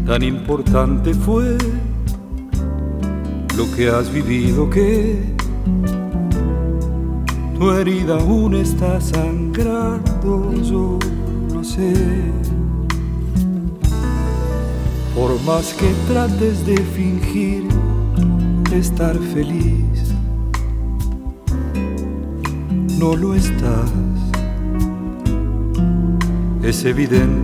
tan importante fue lo que has vivido, que tu herida aún está sangrando, yo lo sé. Por más que trates de fingir estar feliz, no lo estás. Es evidente